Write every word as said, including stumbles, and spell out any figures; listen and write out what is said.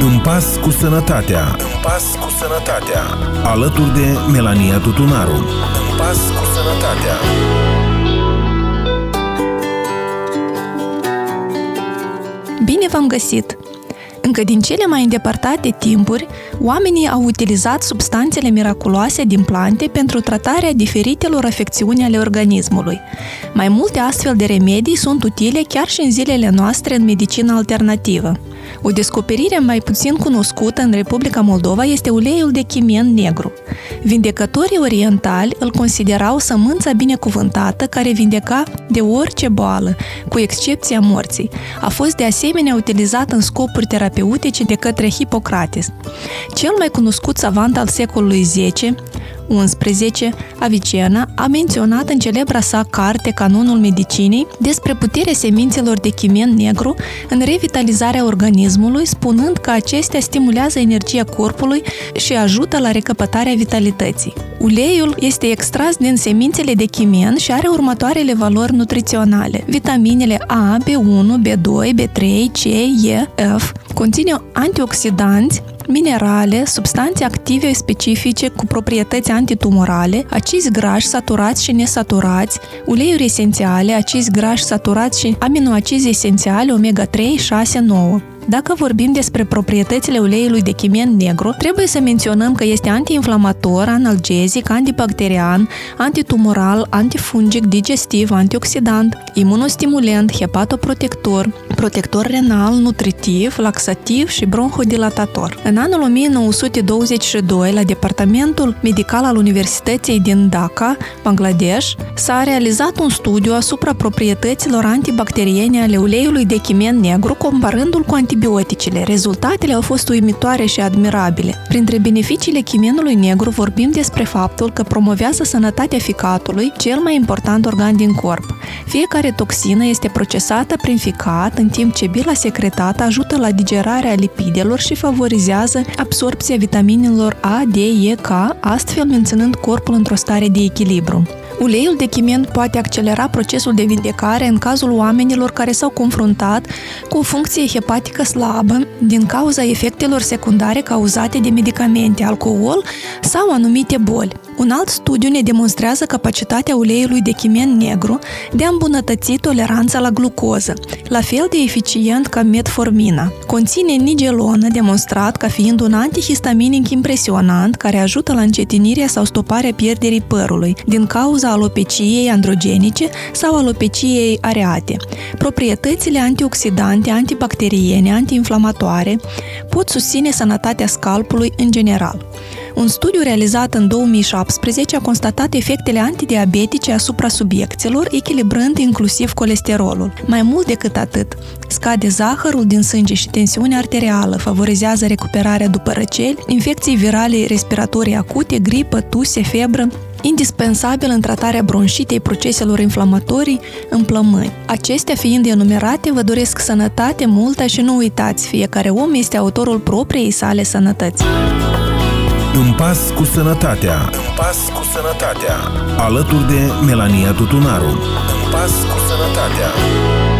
În pas cu sănătatea. În pas cu sănătatea. Alături de Melania Tutunaru. În pas cu sănătatea. Bine v-am găsit! Încă din cele mai îndepărtate timpuri, oamenii au utilizat substanțele miraculoase din plante pentru tratarea diferitelor afecțiuni ale organismului. Mai multe astfel de remedii sunt utile chiar și în zilele noastre în medicina alternativă. O descoperire mai puțin cunoscută în Republica Moldova este uleiul de chimien negru. Vindecătorii orientali îl considerau sămânța binecuvântată care vindeca de orice boală, cu excepția morții. A fost de asemenea utilizat în scopuri terapeutice de către Hipocrates. Cel mai cunoscut savant al secolului zece unsprezece, Avicena, a menționat în celebra sa carte Canonul Medicinei despre puterea semințelor de chimien negru în revitalizarea organismului, spunând că acestea stimulează energia corpului și ajută la recapătarea vitalității. Uleiul este extras din semințele de chimien și are următoarele valori nutriționale: vitaminele A, B unu, B doi, B trei, C, E, F, conține antioxidanți, minerale, substanțe active specifice cu proprietăți antitumorale, acizi grași saturați și nesaturați, uleiuri esențiale, acizi grași saturați și aminoacizi esențiale omega trei, șase, nouă. Dacă vorbim despre proprietățile uleiului de chimien negru, trebuie să menționăm că este antiinflamator, analgezic, antibacterian, antitumoral, antifungic, digestiv, antioxidant, imunostimulant, hepatoprotector, protector renal, nutritiv, laxativ și bronhodilatator. În anul o mie nouă sute douăzeci și doi, la Departamentul Medical al Universității din Dhaka, Bangladesh, s-a realizat un studiu asupra proprietăților antibacteriene ale uleiului de chimien negru, comparându-l cu antibioticele. Rezultatele au fost uimitoare și admirabile. Printre beneficiile chimienului negru vorbim despre faptul că promovează sănătatea ficatului, cel mai important organ din corp. Fiecare toxină este procesată prin ficat, în timp ce bila secretată ajută la digerarea lipidelor și favorizează absorbția vitaminelor A, D, E, K, astfel menținând corpul într-o stare de echilibru. Uleiul de chimien poate accelera procesul de vindecare în cazul oamenilor care s-au confruntat cu o funcție hepatică slabă din cauza efectelor secundare cauzate de medicamente, alcool sau anumite boli. Un alt studiu ne demonstrează capacitatea uleiului de chimien negru de a îmbunătăți toleranța la glucoză, la fel de eficient ca metformina. Conține nigelonă, demonstrat ca fiind un antihistaminic impresionant care ajută la încetinirea sau stoparea pierderii părului din cauza alopeciei androgenice sau alopeciei areate. Proprietățile antioxidante, antibacteriene, antiinflamatoare pot susține sănătatea scalpului în general. Un studiu realizat în două mii șaptesprezece a constatat efectele antidiabetice asupra subiecților, echilibrând inclusiv colesterolul. Mai mult decât atât, scade zahărul din sânge și tensiunea arterială, favorizează recuperarea după răceli, infecții virale respiratorii acute, gripă, tuse, febră, indispensabil în tratarea bronșitei, proceselor inflamatorii în plămâni. Acestea fiind enumerate, vă doresc sănătate multă și nu uitați, fiecare om este autorul propriei sale sănătăți. În pas cu sănătatea. În pas cu sănătatea. Alături de Melania Tutunaru. În pas cu sănătatea.